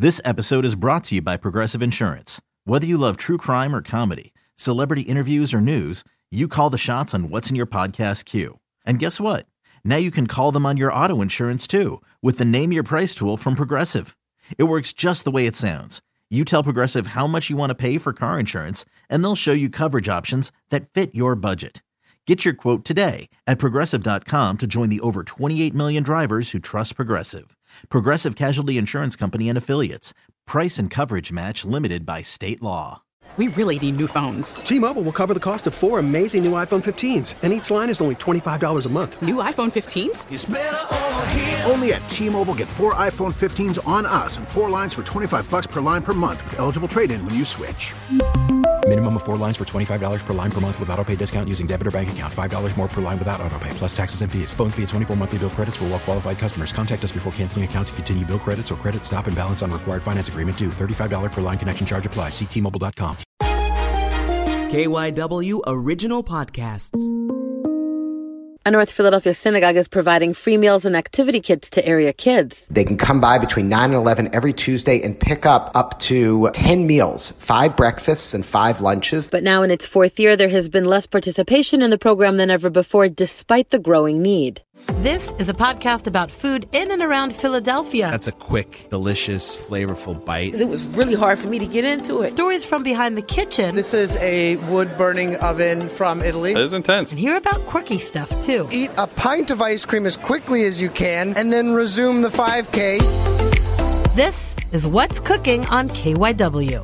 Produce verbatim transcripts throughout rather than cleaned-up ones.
This episode is brought to you by Progressive Insurance. Whether you love true crime or comedy, celebrity interviews or news, you call the shots on what's in your podcast queue. And guess what? Now you can call them on your auto insurance too with the Name Your Price tool from Progressive. It works just the way it sounds. You tell Progressive how much you want to pay for car insurance, and they'll show you coverage options that fit your budget. Get your quote today at Progressive dot com to join the over twenty-eight million drivers who trust Progressive. Progressive Casualty Insurance Company and Affiliates. Price and coverage match limited by state law. We really need new phones. T-Mobile will cover the cost of four amazing new iPhone fifteens, and each line is only twenty-five dollars a month. New iPhone fifteens? It's better over here. Only at T-Mobile, get four iPhone fifteens on us and four lines for twenty-five bucks per line per month with eligible trade-in when you switch. Minimum of four lines for twenty-five dollars per line per month with autopay discount using debit or bank account. five dollars more per line without autopay, plus taxes and fees. Phone fee at twenty-four monthly bill credits for well-qualified customers. Contact us before canceling account to continue bill credits or credit stop and balance on required finance agreement due. thirty-five dollars per line connection charge applies. See T Mobile dot com. K Y W Original Podcasts. A North Philadelphia synagogue is providing free meals and activity kits to area kids. They can come by between nine and eleven every Tuesday and pick up up to ten meals, five breakfasts and five lunches. But now in its fourth year, there has been less participation in the program than ever before, despite the growing need. This is a podcast about food in and around Philadelphia. That's a quick, delicious, flavorful bite. It was really hard for me to get into it. Stories from behind the kitchen. This is a wood-burning oven from Italy. It is intense. And hear about quirky stuff, too. Eat a pint of ice cream as quickly as you can, and then resume the five K. This is What's Cooking on K Y W.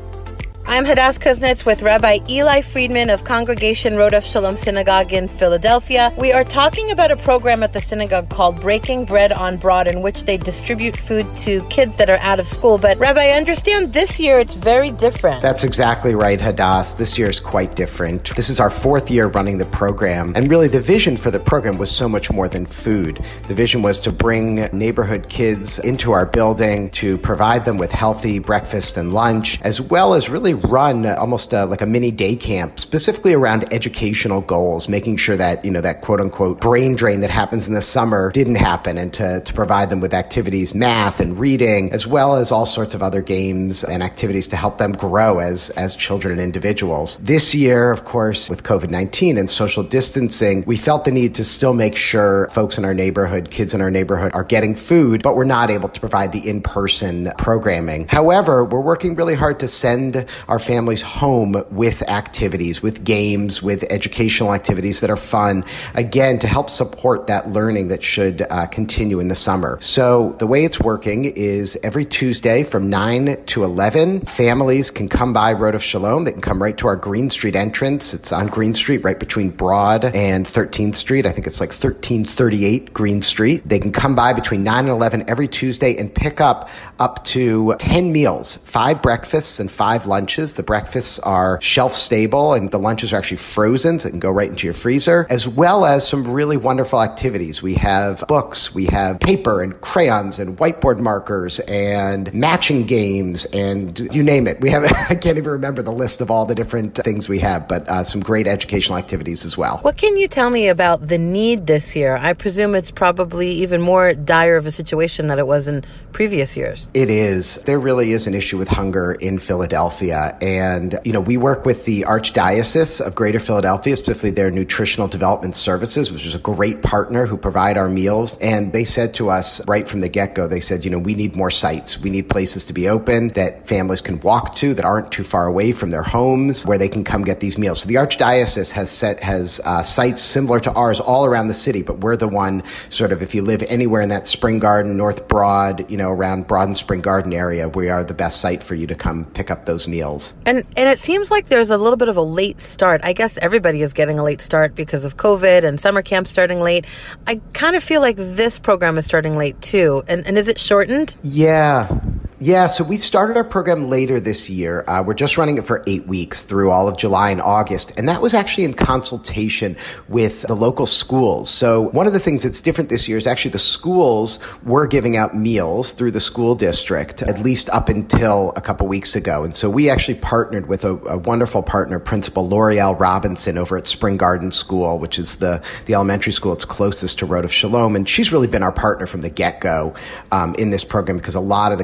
I'm Hadass Kuznets with Rabbi Eli Friedman of Congregation Rodef Shalom Synagogue in Philadelphia. We are talking about a program at the synagogue called Breaking Bread on Broad, in which they distribute food to kids that are out of school. But Rabbi, I understand this year it's very different. That's exactly right, Hadass. This year is quite different. This is our fourth year running the program. And really the vision for the program was so much more than food. The vision was to bring neighborhood kids into our building, to provide them with healthy breakfast and lunch, as well as really run almost uh, like a mini day camp, specifically around educational goals, making sure that, you know, that quote unquote brain drain that happens in the summer didn't happen, and to, to provide them with activities, math and reading, as well as all sorts of other games and activities to help them grow as, as children and individuals. This year, of course, with covid nineteen and social distancing, we felt the need to still make sure folks in our neighborhood, kids in our neighborhood are getting food, but we're not able to provide the in-person programming. However, we're working really hard to send our families home with activities, with games, with educational activities that are fun, again, to help support that learning that should uh, continue in the summer. So the way it's working is every Tuesday from nine to eleven, families can come by Rodef Shalom. They can come right to our Green Street entrance. It's on Green Street, right between Broad and thirteenth Street. I think it's like thirteen thirty-eight Green Street. They can come by between nine and eleven every Tuesday and pick up up to ten meals, five breakfasts and five lunches. The breakfasts are shelf stable and the lunches are actually frozen, so it can go right into your freezer, as well as some really wonderful activities. We have books, we have paper and crayons and whiteboard markers and matching games and you name it. We have, I can't even remember the list of all the different things we have, but uh, some great educational activities as well. What can you tell me about the need this year? I presume it's probably even more dire of a situation than it was in previous years. It is. There really is an issue with hunger in Philadelphia. And, you know, we work with the Archdiocese of Greater Philadelphia, specifically their Nutritional Development Services, which is a great partner who provide our meals. And they said to us right from the get-go, they said, you know, we need more sites. We need places to be open that families can walk to, that aren't too far away from their homes, where they can come get these meals. So the Archdiocese has set, has uh, sites similar to ours all around the city, but we're the one sort of, if you live anywhere in that Spring Garden, North Broad, you know, around Broad and Spring Garden area, we are the best site for you to come pick up those meals. And and it seems like there's a little bit of a late start. I guess everybody is getting a late start because of COVID and summer camp starting late. I kind of feel like this program is starting late too. And and is it shortened? Yeah. Yeah, so we started our program later this year. Uh, we're just running it for eight weeks through all of July and August. And that was actually in consultation with the local schools. So one of the things that's different this year is actually the schools were giving out meals through the school district, at least up until a couple weeks ago. And so we actually partnered with a, a wonderful partner, Principal L'Oreal Robinson over at Spring Garden School, which is the, the elementary school that's closest to Rodef Shalom. And she's really been our partner from the get-go um, in this program, because a lot of the kids that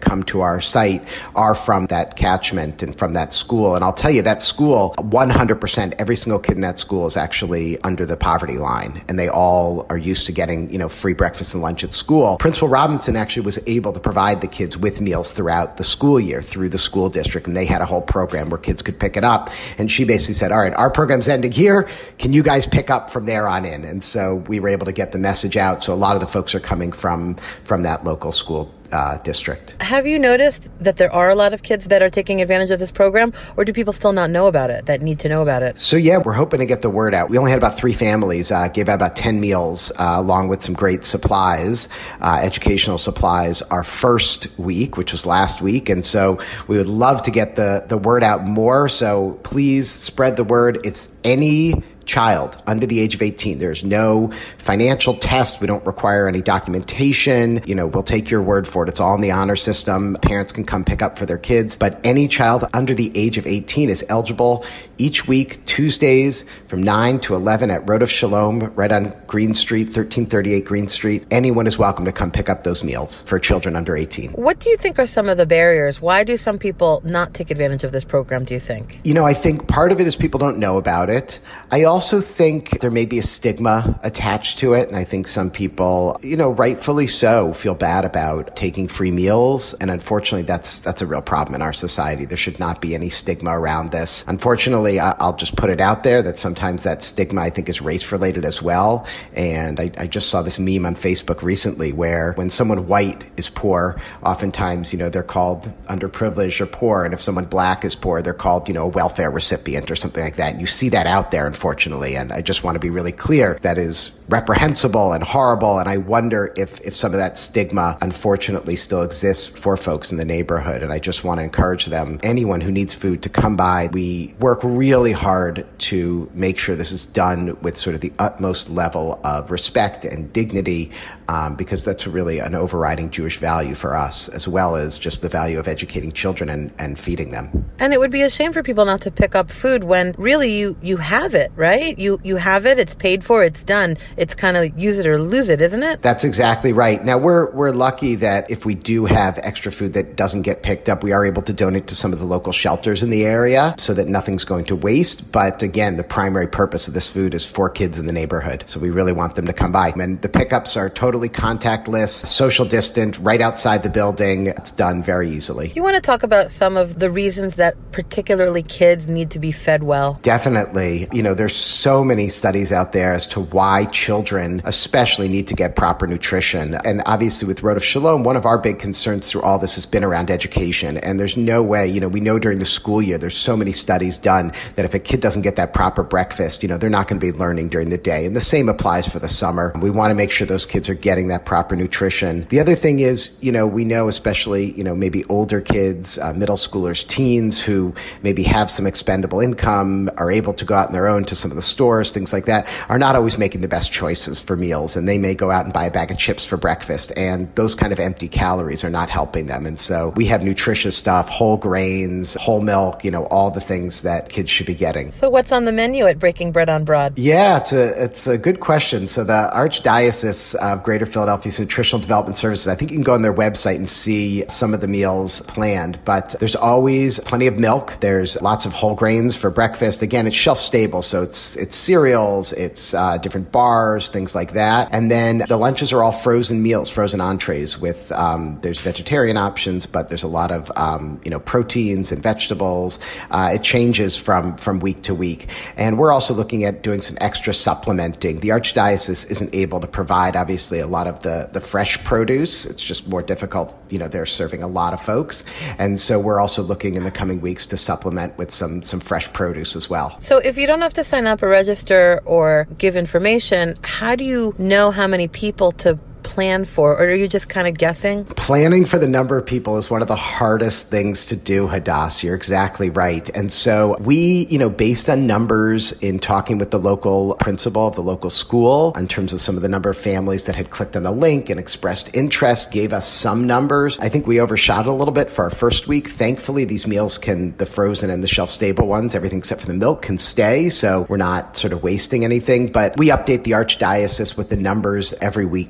come to our site are from that catchment and from that school. And I'll tell you, that school, one hundred percent, every single kid in that school is actually under the poverty line, and they all are used to getting, you know, free breakfast and lunch at school. Principal Robinson actually was able to provide the kids with meals throughout the school year through the school district, and they had a whole program where kids could pick it up. And she basically said, all right, our program's ending here. Can you guys pick up from there on in? And so we were able to get the message out. So a lot of the folks are coming from, from that local school Uh, district. Have you noticed that there are a lot of kids that are taking advantage of this program, or do people still not know about it, that need to know about it? So yeah, we're hoping to get the word out. We only had about three families, uh, gave out about ten meals, uh, along with some great supplies, uh, educational supplies, our first week, which was last week. And so we would love to get the, the word out more. So please spread the word. It's any child under the age of eighteen. There's no financial test. We don't require any documentation. You know, we'll take your word for it. It's all in the honor system. Parents can come pick up for their kids, but any child under the age of eighteen is eligible each week, Tuesdays from nine to eleven at Road of Shalom, right on Green Street, thirteen thirty-eight Green Street. Anyone is welcome to come pick up those meals for children under eighteen. What do you think are some of the barriers? Why do some people not take advantage of this program, do you think? You know, I think part of it is people don't know about it. I also think there may be a stigma attached to it. And I think some people, you know, rightfully so, feel bad about taking free meals. And unfortunately, that's that's a real problem in our society. There should not be any stigma around this. Unfortunately, I'll just put it out there that sometimes that stigma, I think, is race-related as well. And I, I just saw this meme on Facebook recently where when someone white is poor, oftentimes, you know, they're called underprivileged or poor. And if someone black is poor, they're called, you know, a welfare recipient or something like that. And you see that out there, unfortunately. And I just want to be really clear that is reprehensible and horrible. And I wonder if, if some of that stigma, unfortunately, still exists for folks in the neighborhood. And I just want to encourage them, anyone who needs food, to come by. We work really hard to make sure this is done with sort of the utmost level of respect and dignity, um, because that's really an overriding Jewish value for us, as well as just the value of educating children and, and feeding them. And it would be a shame for people not to pick up food when really you, you have it, right? You you have it, it's paid for, it's done. It's kind of use it or lose it, isn't it? That's exactly right. Now, we're we're lucky that if we do have extra food that doesn't get picked up, we are able to donate to some of the local shelters in the area so that nothing's going to waste. But again, the primary purpose of this food is for kids in the neighborhood. So we really want them to come by. And the pickups are totally contactless, social distant, right outside the building. It's done very easily. You want to talk about some of the reasons that particularly kids need to be fed well? Definitely. You know, there's so many studies out there as to why children especially need to get proper nutrition. And obviously with Road of Shalom, one of our big concerns through all this has been around education. And there's no way, you know, we know during the school year, there's so many studies done that if a kid doesn't get that proper breakfast, you know, they're not going to be learning during the day. And the same applies for the summer. We want to make sure those kids are getting that proper nutrition. The other thing is, you know, we know especially, you know, maybe older kids, uh, middle schoolers, teens who maybe have some expendable income, are able to go out on their own to some of the stores, things like that, are not always making the best choices for meals. And they may go out and buy a bag of chips for breakfast. And those kind of empty calories are not helping them. And so we have nutritious stuff, whole grains, whole milk, you know, all the things that kids should be getting. So what's on the menu at Breaking Bread on Broad? Yeah, it's a, it's a good question. So the Archdiocese of Greater Philadelphia's Nutritional Development Services, I think you can go on their website and see some of the meals planned. But there's always plenty of milk. There's lots of whole grains for breakfast. Again, it's shelf stable. So it's, it's cereals, it's uh, different bars, things like that. And then the lunches are all frozen meals, frozen entrees with, um, there's vegetarian options, but there's a lot of, um, you know, proteins and vegetables. Uh, it changes from, from week to week. And we're also looking at doing some extra supplementing. The Archdiocese isn't able to provide, obviously, a lot of the, the fresh produce. It's just more difficult. You know, they're serving a lot of folks. And so we're also looking in the coming weeks to supplement with some, some fresh produce as well. So if you don't have to sign up or register or give information, how do you know how many people to plan for, or are you just kind of guessing? Planning for the number of people is one of the hardest things to do, Hadass. You're exactly right. And so we, you know, based on numbers in talking with the local principal of the local school, in terms of some of the number of families that had clicked on the link and expressed interest, gave us some numbers. I think we overshot a little bit for our first week. Thankfully, these meals can, the frozen and the shelf-stable ones, everything except for the milk can stay, so we're not sort of wasting anything. But we update the Archdiocese with the numbers every week to kind of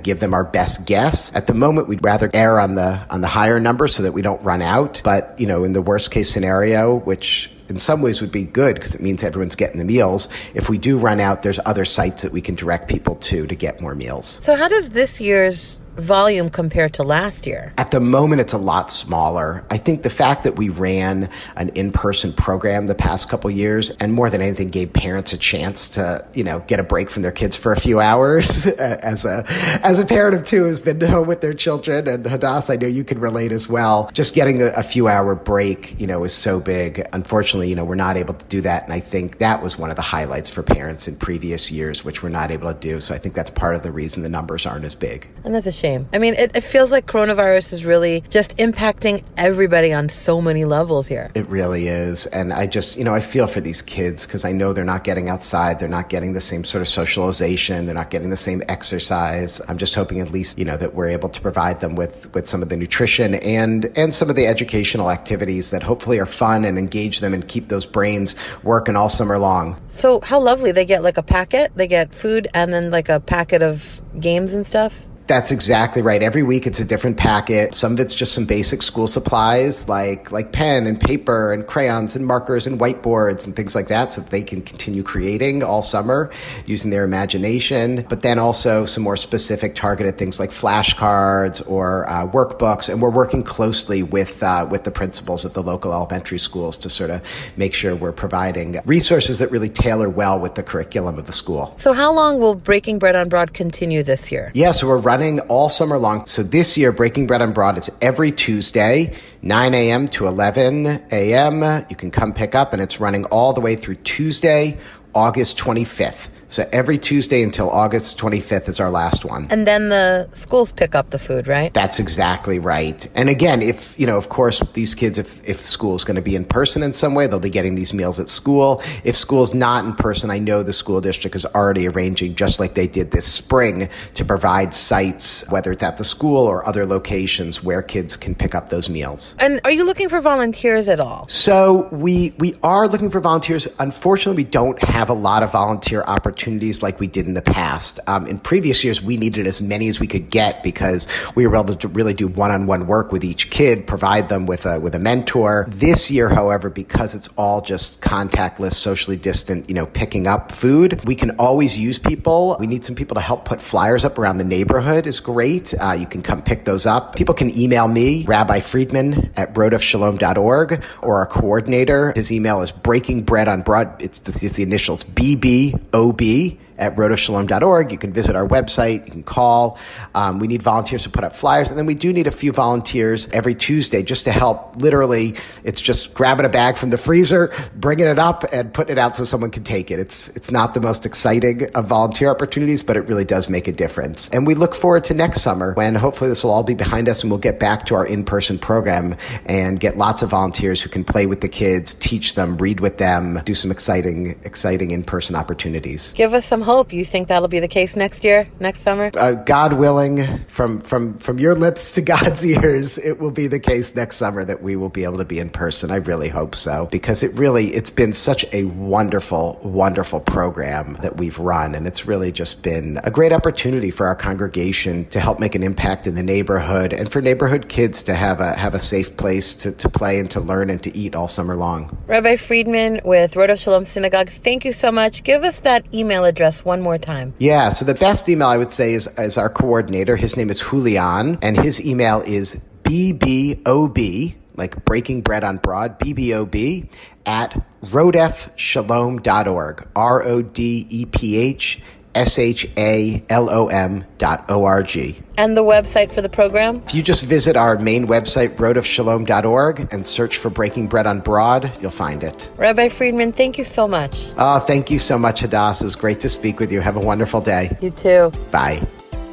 give them our best guess. At the moment, we'd rather err on the on the higher number so that we don't run out. But, you know, in the worst case scenario, which in some ways would be good because it means everyone's getting the meals, if we do run out, there's other sites that we can direct people to to get more meals. So how does this year's volume compared to last year? At the moment, it's a lot smaller. I think the fact that we ran an in-person program the past couple years, and more than anything, gave parents a chance to, you know, get a break from their kids for a few hours. As a as a parent of two who's been home with their children, and Hadass, I know you can relate as well. Just getting a, a few hour break, you know, is so big. Unfortunately, you know, we're not able to do that, and I think that was one of the highlights for parents in previous years, which we're not able to do. So I think that's part of the reason the numbers aren't as big. And that's a shame. I mean, it, it feels like coronavirus is really just impacting everybody on so many levels here. It really is. And I just, you know, I feel for these kids because I know they're not getting outside. They're not getting the same sort of socialization. They're not getting the same exercise. I'm just hoping at least, you know, that we're able to provide them with, with some of the nutrition and, and some of the educational activities that hopefully are fun and engage them and keep those brains working all summer long. So how lovely. They get like a packet, they get food and then like a packet of games and stuff? That's exactly right. Every week it's a different packet. Some of it's just some basic school supplies like like pen and paper and crayons and markers and whiteboards and things like that so that they can continue creating all summer using their imagination. But then also some more specific targeted things like flashcards or uh, workbooks. And we're working closely with uh, with the principals of the local elementary schools to sort of make sure we're providing resources that really tailor well with the curriculum of the school. So how long will Breaking Bread on Broad continue this year? Yeah, so we're running running all summer long. So this year, Breaking Bread on Broad, it's every Tuesday, nine a.m. to eleven a.m. You can come pick up, and it's running all the way through Tuesday, August twenty-fifth. So every Tuesday until August twenty-fifth is our last one. And then the schools pick up the food, right? That's exactly right. And again, if, you know, of course, these kids, if, if school is going to be in person in some way, they'll be getting these meals at school. If school's not in person, I know the school district is already arranging, just like they did this spring, to provide sites, whether it's at the school or other locations where kids can pick up those meals. And are you looking for volunteers at all? So we, we are looking for volunteers. Unfortunately, we don't have a lot of volunteer opportunities like we did in the past. Um, in previous years, we needed as many as we could get because we were able to really do one-on-one work with each kid, provide them with a with a mentor. This year, however, because it's all just contactless, socially distant, you know, picking up food, we can always use people. We need some people to help put flyers up around the neighborhood is great. Uh, you can come pick those up. People can email me, Rabbi Friedman at road of shalom dot org, or our coordinator. His email is breaking bread on broad. It's, it's the initials B B O B at road of shalom dot org. You can visit our website. You can call. Um, we need volunteers to put up flyers. And then we do need a few volunteers every Tuesday just to help. Literally, it's just grabbing a bag from the freezer, bringing it up, and putting it out so someone can take it. It's it's not the most exciting of volunteer opportunities, but it really does make a difference. And we look forward to next summer when hopefully this will all be behind us and we'll get back to our in-person program and get lots of volunteers who can play with the kids, teach them, read with them, do some exciting, exciting in-person opportunities. Give us some hope. You think that'll be the case next year, next summer? Uh, God willing, from, from, from your lips to God's ears, it will be the case next summer that we will be able to be in person. I really hope so, because it really, it's been such a wonderful, wonderful program that we've run. And it's really just been a great opportunity for our congregation to help make an impact in the neighborhood and for neighborhood kids to have a, have a safe place to, to play and to learn and to eat all summer long. Rabbi Friedman with Road of Shalom Synagogue, thank you so much. Give us that email address one more time. Yeah, so the best email I would say is, is our coordinator. His name is Julian, and his email is B B O B, like Breaking Bread on Broad, B B O B, at rodef shalom dot org, R O D E P H S H A L O M dot O R G. And the website for the program? If you just visit our main website, road of shalom dot org, and search for Breaking Bread on Broad, you'll find it. Rabbi Friedman, thank you so much. Oh, thank you so much, Hadass. It was great to speak with you. Have a wonderful day. You too. Bye.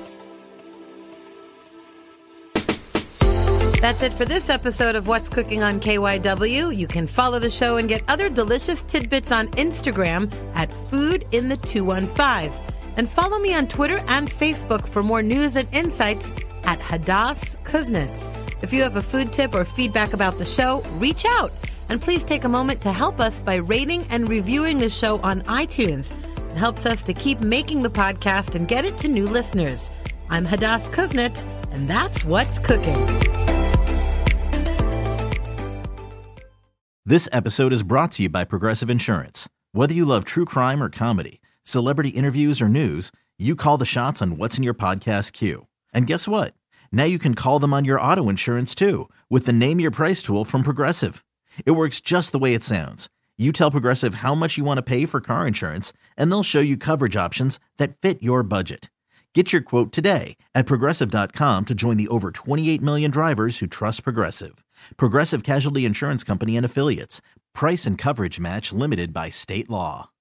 That's it for this episode of What's Cooking on K Y W. You can follow the show and get other delicious tidbits on Instagram at food in the two one five. And follow me on Twitter and Facebook for more news and insights at Hadass Kuznets. If you have a food tip or feedback about the show, reach out. And please take a moment to help us by rating and reviewing the show on iTunes. It helps us to keep making the podcast and get it to new listeners. I'm Hadass Kuznets, and that's what's cooking. This episode is brought to you by Progressive Insurance. Whether you love true crime or comedy, celebrity interviews or news, you call the shots on what's in your podcast queue. And guess what? Now you can call them on your auto insurance too with the Name Your Price tool from Progressive. It works just the way it sounds. You tell Progressive how much you want to pay for car insurance, and they'll show you coverage options that fit your budget. Get your quote today at Progressive dot com to join the over twenty-eight million drivers who trust Progressive. Progressive Casualty Insurance Company and Affiliates. Price and coverage match limited by state law.